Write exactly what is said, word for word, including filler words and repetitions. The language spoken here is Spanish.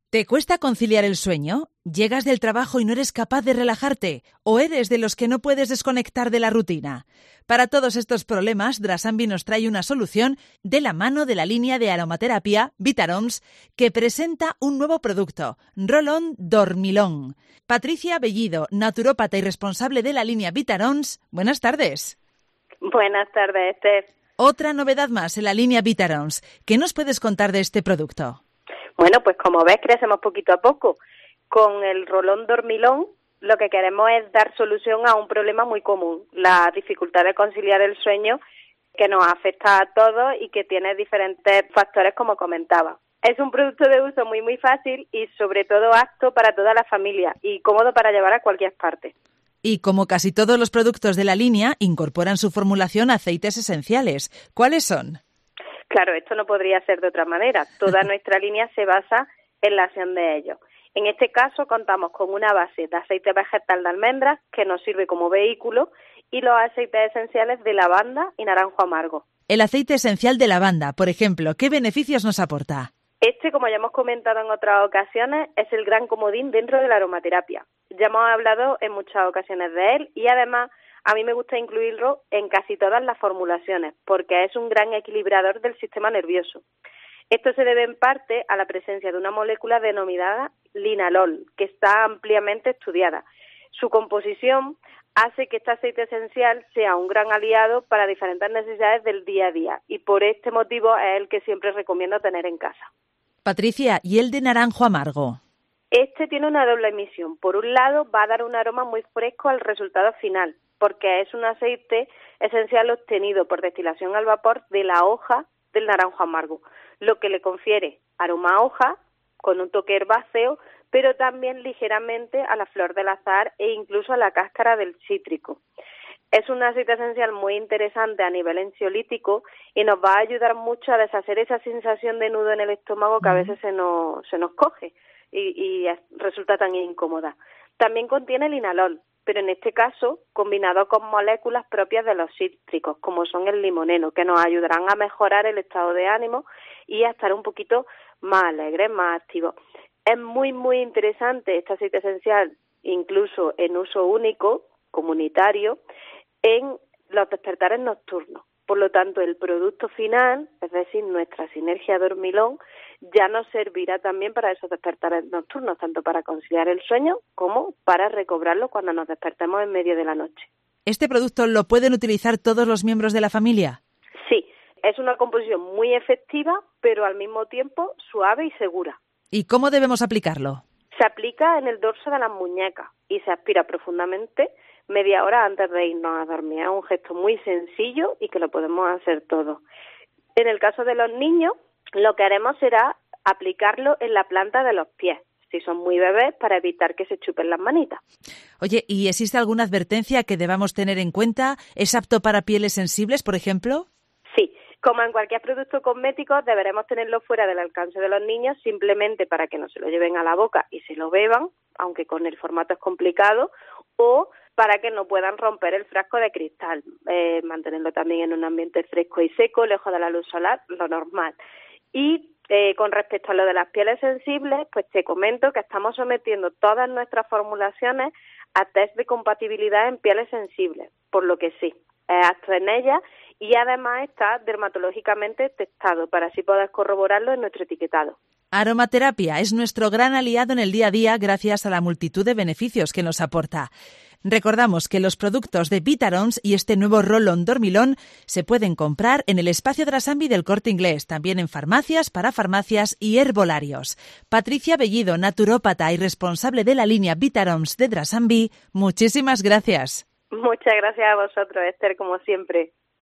¿Te cuesta conciliar el sueño? ¿Llegas del trabajo y no eres capaz de relajarte? ¿O eres de los que no puedes desconectar de la rutina? Para todos estos problemas, Drasambi nos trae una solución de la mano de la línea de aromaterapia Vitaroms, que presenta un nuevo producto, Roll-On Dormilón. Patricia Bellido, naturópata y responsable de la línea Vitaroms, buenas tardes. Buenas tardes, Esther. Otra novedad más en la línea Vitaroms. ¿Qué nos puedes contar de este producto? Bueno, pues como ves, crecemos poquito a poco. Con el Roll-On Dormilón lo que queremos es dar solución a un problema muy común, la dificultad de conciliar el sueño, que nos afecta a todos y que tiene diferentes factores, como comentaba. Es un producto de uso muy muy fácil y sobre todo apto para toda la familia y cómodo para llevar a cualquier parte. Y como casi todos los productos de la línea, incorporan su formulación aceites esenciales. ¿Cuáles son? Claro, esto no podría ser de otra manera. Toda nuestra línea se basa en la acción de ellos. En este caso contamos con una base de aceite vegetal de almendras que nos sirve como vehículo y los aceites esenciales de lavanda y naranjo amargo. El aceite esencial de lavanda, por ejemplo, ¿qué beneficios nos aporta? Este, como ya hemos comentado en otras ocasiones, es el gran comodín dentro de la aromaterapia. Ya hemos hablado en muchas ocasiones de él y además a mí me gusta incluirlo en casi todas las formulaciones porque es un gran equilibrador del sistema nervioso. Esto se debe en parte a la presencia de una molécula denominada linalol, que está ampliamente estudiada. Su composición hace que este aceite esencial sea un gran aliado para diferentes necesidades del día a día y por este motivo es el que siempre recomiendo tener en casa. Patricia, ¿y el de naranjo amargo? Este tiene una doble emisión. Por un lado, va a dar un aroma muy fresco al resultado final, porque es un aceite esencial obtenido por destilación al vapor de la hoja del naranjo amargo, lo que le confiere aroma a hoja con un toque herbáceo, pero también ligeramente a la flor del azahar e incluso a la cáscara del cítrico. Es un aceite esencial muy interesante a nivel ansiolítico y nos va a ayudar mucho a deshacer esa sensación de nudo en el estómago que a veces se nos, se nos coge y, y es, resulta tan incómoda. También contiene linalol, pero en este caso combinado con moléculas propias de los cítricos, como son el limoneno, que nos ayudarán a mejorar el estado de ánimo y a estar un poquito más alegres, más activos. Es muy, muy interesante este aceite esencial, incluso en uso único, comunitario, en los despertares nocturnos. Por lo tanto, el producto final, es decir, nuestra sinergia dormilón, ya nos servirá también para esos despertares nocturnos, tanto para conciliar el sueño como para recobrarlo cuando nos despertemos en medio de la noche. ¿Este producto lo pueden utilizar todos los miembros de la familia? Sí, es una composición muy efectiva, pero al mismo tiempo suave y segura. ¿Y cómo debemos aplicarlo? Se aplica en el dorso de las muñecas y se aspira profundamente media hora antes de irnos a dormir. Es un gesto muy sencillo y que lo podemos hacer todos. En el caso de los niños, lo que haremos será aplicarlo en la planta de los pies, si son muy bebés, para evitar que se chupen las manitas. Oye, ¿y existe alguna advertencia que debamos tener en cuenta? ¿Es apto para pieles sensibles, por ejemplo? Sí. Como en cualquier producto cosmético, deberemos tenerlo fuera del alcance de los niños simplemente para que no se lo lleven a la boca y se lo beban, aunque con el formato es complicado, o para que no puedan romper el frasco de cristal. Eh, mantenerlo también en un ambiente fresco y seco, lejos de la luz solar, lo normal. Y eh, con respecto a lo de las pieles sensibles, pues te comento que estamos sometiendo todas nuestras formulaciones a test de compatibilidad en pieles sensibles, por lo que sí, es apto en ellas y además está dermatológicamente testado para así poder corroborarlo en nuestro etiquetado. Aromaterapia es nuestro gran aliado en el día a día gracias a la multitud de beneficios que nos aporta. Recordamos que los productos de Vitaroms y este nuevo Roll-On Dormilón se pueden comprar en el espacio Drasambi del Corte Inglés, también en farmacias, parafarmacias y herbolarios. Patricia Bellido, naturópata y responsable de la línea Vitaroms de Drasambi, muchísimas gracias. Muchas gracias a vosotros, Esther, como siempre.